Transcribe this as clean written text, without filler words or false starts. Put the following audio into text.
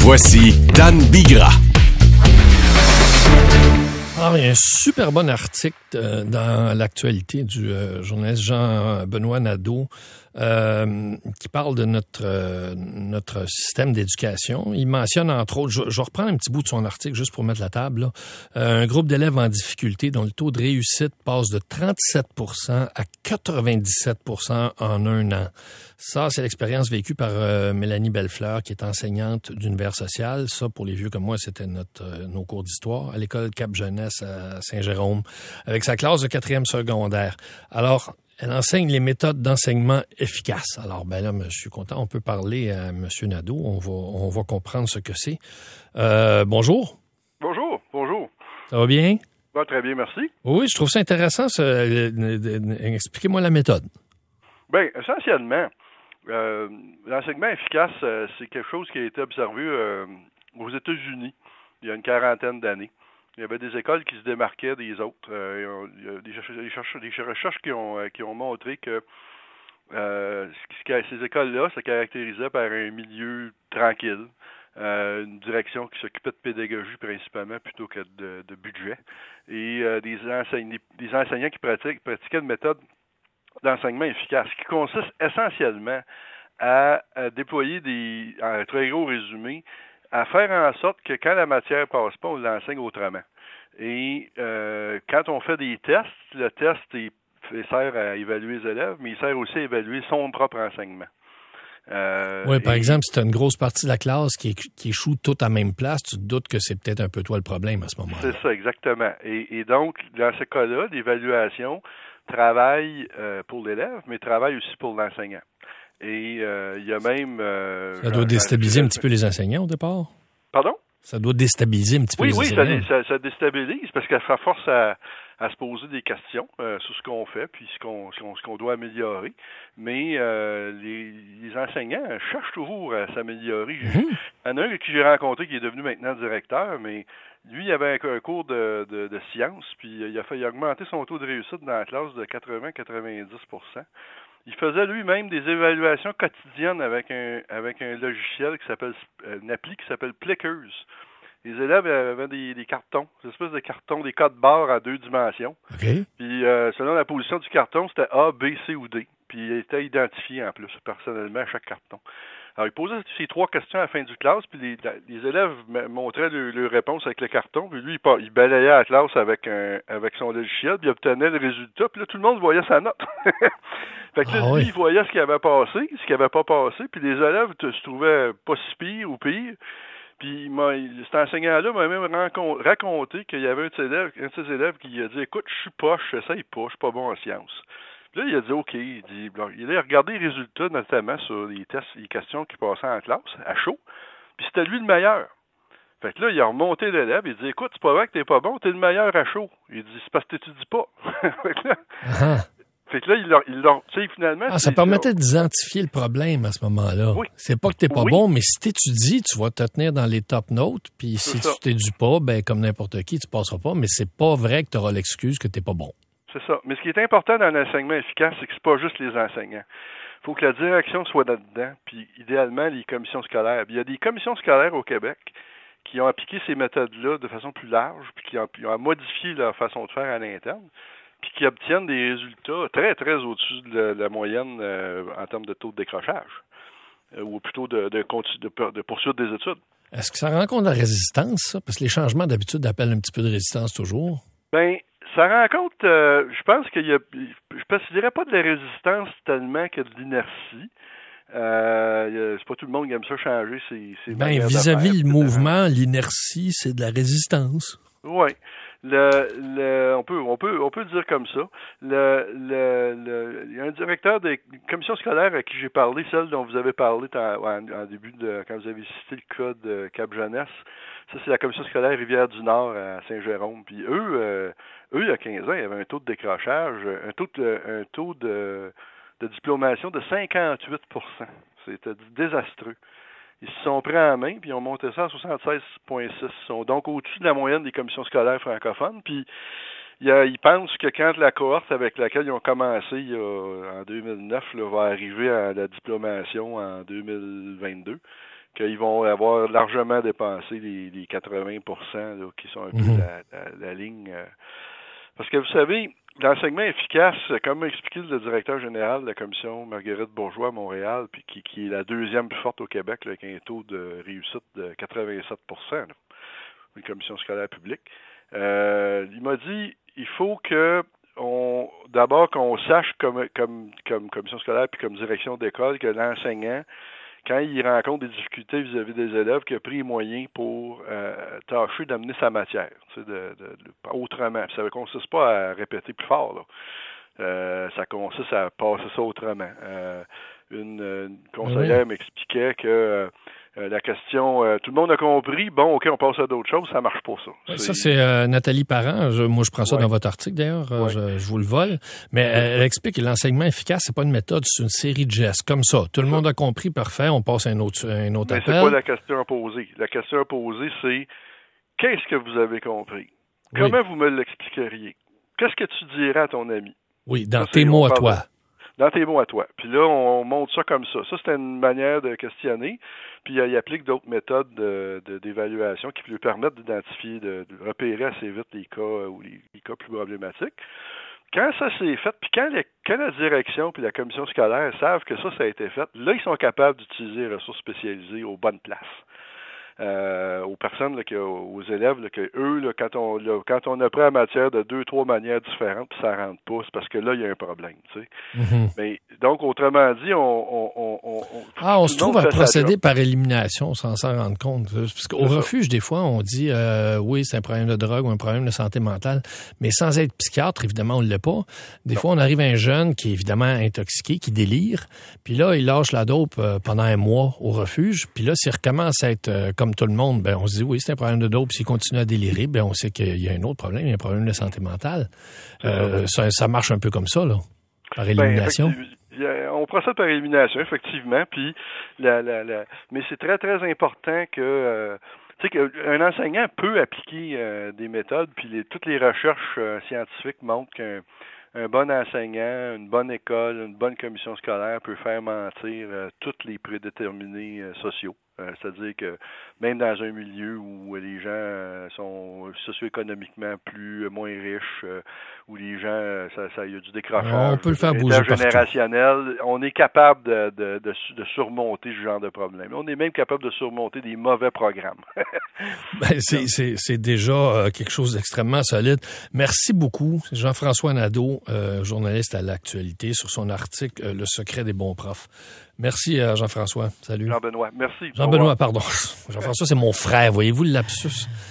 Voici Dan Bigra. Alors, il y a un super bon article dans l'actualité du journaliste Jean-Benoît Nadeau qui parle de notre système d'éducation. Il mentionne, entre autres, je vais reprendre un petit bout de son article juste pour mettre la table, là. Un groupe d'élèves en difficulté dont le taux de réussite passe de 37% à 97% en un an. Ça, c'est l'expérience vécue par Mélanie Bellefleur, qui est enseignante d'univers social. Ça, pour les vieux comme moi, c'était nos cours d'histoire à l'école Cap-Jeunesse à Saint-Jérôme, avec sa classe de 4e secondaire. Alors, elle enseigne les méthodes d'enseignement efficaces. Alors, ben là, je suis content, on peut parler à M. Nadeau, on va comprendre ce que c'est. Bonjour. Bonjour. Ça va bien? Va très bien, merci. Oui, je trouve ça intéressant. Expliquez-moi la méthode. Bien, essentiellement, l'enseignement efficace, c'est quelque chose qui a été observé aux États-Unis il y a une quarantaine d'années. Il y avait des écoles qui se démarquaient des autres. Il y a des recherches qui ont montré que ces écoles-là se caractérisaient par un milieu tranquille, une direction qui s'occupait de pédagogie principalement plutôt que de budget, et des enseignants qui pratiquaient une méthode d'enseignement efficace qui consiste essentiellement à déployer un très gros résumé, à faire en sorte que quand la matière passe pas, on l'enseigne autrement. Et quand on fait des tests, le test sert à évaluer les élèves, mais il sert aussi à évaluer son propre enseignement. Oui, par exemple, si tu as une grosse partie de la classe qui échoue toute à la même place, tu te doutes que c'est peut-être un peu toi le problème à ce moment-là. C'est ça, exactement. Et donc, dans ce cas-là, l'évaluation travaille pour l'élève, mais travaille aussi pour l'enseignant. Et il y a même... ça doit déstabiliser un petit peu les enseignants au départ? Pardon? Ça doit déstabiliser un petit peu les enseignants. Oui, ça déstabilise parce que ça force à se poser des questions sur ce qu'on fait puis ce qu'on doit améliorer. Mais les enseignants cherchent toujours à s'améliorer. Il y en a un qui j'ai rencontré qui est devenu maintenant directeur, mais lui, il avait un cours de sciences, puis il a augmenter son taux de réussite dans la classe de 80-90%. Il faisait lui-même des évaluations quotidiennes avec un logiciel qui s'appelle une appli qui s'appelle Plickers. Les élèves avaient des cartons, des espèces de cartons, des codes barres à 2 dimensions. Okay. Puis selon la position du carton, c'était A, B, C ou D. Puis il était identifié en plus, personnellement, à chaque carton. Alors, il posait ces 3 questions à la fin du classe, puis les élèves montraient leurs réponses avec le carton, puis lui, il balayait la classe avec son logiciel, puis il obtenait le résultat, puis là, tout le monde voyait sa note. Fait que là, lui, il voyait ce qui avait passé, ce qui n'avait pas passé, puis les élèves se trouvaient pas si pire ou pire. Puis cet enseignant-là m'a même raconté qu'il y avait un de ses élèves qui a dit « Écoute, je suis poche, j'essaye pas, je suis pas bon en sciences. » Puis là, il a dit « OK. » Il a regardé les résultats, notamment sur les tests, les questions qui passaient en classe, à chaud, puis c'était lui le meilleur. Fait que là, il a remonté l'élève, il dit « Écoute, c'est pas vrai que t'es pas bon, t'es le meilleur à chaud. » Il dit « C'est parce que t'étudies pas. » Fait que là, tu sais, finalement... ça permettait d'identifier le problème à ce moment-là. Oui. C'est pas que t'es pas bon, mais si t'étudies, tu vas te tenir dans les top notes, puis si tu t'éduies pas, ben comme n'importe qui, tu passeras pas, mais c'est pas vrai que tu auras l'excuse que t'es pas bon. C'est ça. Mais ce qui est important dans l'enseignement efficace, c'est que c'est pas juste les enseignants. Il faut que la direction soit là-dedans, puis idéalement, les commissions scolaires. Puis il y a des commissions scolaires au Québec qui ont appliqué ces méthodes-là de façon plus large, puis qui ont modifié leur façon de faire à l'interne, puis qui obtiennent des résultats très, très au-dessus de la moyenne en termes de taux de décrochage, ou plutôt de poursuite des études. Est-ce que ça rencontre la résistance, ça? Parce que les changements d'habitude appellent un petit peu de résistance toujours. Bien, ça rencontre, je pense qu'il y a, je dirais pas de la résistance tellement que de l'inertie. C'est pas tout le monde qui aime ça changer ses manières vis-à-vis le mouvement, l'inertie, c'est de la résistance. Oui. On peut dire comme ça. Il y a un directeur de commission scolaire à qui j'ai parlé, celle dont vous avez parlé en début quand vous avez cité le cas de Cap-Jeunesse. Ça, c'est la commission scolaire Rivière-du-Nord à Saint-Jérôme. Puis eux, il y a 15 ans, il y avait un taux de décrochage, un taux de diplomation de 58%. C'était désastreux. Ils se sont pris en main, puis ils ont monté ça à 76,6. Ils sont donc au-dessus de la moyenne des commissions scolaires francophones. Puis ils pensent que quand la cohorte avec laquelle ils ont commencé en 2009 va arriver à la diplomation en 2022, qu'ils vont avoir largement dépensé les 80% là, qui sont un peu la ligne. Parce que vous savez, l'enseignement efficace, comme m'a expliqué le directeur général de la commission Marguerite Bourgeois à Montréal, puis qui est la deuxième plus forte au Québec, là, avec un taux de réussite de 87%, là, une commission scolaire publique, il m'a dit il faut que d'abord qu'on sache comme commission scolaire puis comme direction d'école que l'enseignant, quand il rencontre des difficultés vis-à-vis des élèves, qu'il a pris les moyens pour tâcher d'amener sa matière, tu sais, autrement. Ça ne consiste pas à répéter plus fort, là. Ça consiste à passer ça autrement. Une conseillère m'expliquait que la question, tout le monde a compris, bon, OK, on passe à d'autres choses, ça marche pas, ça. Ça, c'est Nathalie Parent. Moi, je prends ça dans votre article, d'ailleurs. Je vous le vole. Mais elle explique que l'enseignement efficace, c'est pas une méthode, c'est une série de gestes, comme ça. Tout le monde a compris, parfait, on passe à un autre appel. Mais c'est pas la question à poser. La question à poser, c'est qu'est-ce que vous avez compris? Comment vous me l'expliqueriez? Qu'est-ce que tu dirais à ton ami? Oui, dans tes mots à toi. Dans tes mots à toi. Puis là, on monte ça comme ça. Ça, c'est une manière de questionner. Puis il applique d'autres méthodes d'évaluation qui lui permettent d'identifier, de repérer assez vite les cas ou les cas plus problématiques. Quand ça s'est fait, puis quand la direction puis la commission scolaire savent que ça a été fait, là, ils sont capables d'utiliser les ressources spécialisées aux bonnes places. Aux personnes, là, aux élèves, là, que eux, là, quand on apprend la matière de 2-3 manières différentes, puis ça rentre pas, c'est parce que là, il y a un problème, tu sais. Mais donc, autrement dit, on se trouve à procéder par élimination sans s'en rendre compte. Parce qu'au refuge, des fois, on dit oui, c'est un problème de drogue ou un problème de santé mentale, mais sans être psychiatre, évidemment, on ne l'est pas. Des fois, on arrive à un jeune qui est évidemment intoxiqué, qui délire, puis là, il lâche la dope pendant un mois au refuge, puis là, s'il recommence à être comme tout le monde, ben on se dit oui, c'est un problème de dope. S'il continue à délirer, ben on sait qu'il y a un autre problème, il y a un problème de santé mentale. Ça marche un peu comme ça, là, par élimination. On procède par élimination, effectivement. Puis mais c'est très, très important que tu sais qu'un enseignant peut appliquer des méthodes, puis toutes les recherches scientifiques montrent qu'un bon enseignant, une bonne école, une bonne commission scolaire peut faire mentir tous les prédéterminés sociaux. C'est-à-dire que même dans un milieu où les gens sont socio-économiquement moins riches, où les gens, il y a du décrochage, on peut le faire bouger intergénérationnel, on est capable de surmonter ce genre de problème. On est même capable de surmonter des mauvais programmes. C'est déjà quelque chose d'extrêmement solide. Merci beaucoup, Jean-François Nadeau, journaliste à l'Actualité, sur son article « Le secret des bons profs ». Merci, Jean-François. Salut. Jean-Benoît, merci. Jean-Benoît, pardon. Jean-François, c'est mon frère. Voyez-vous le lapsus?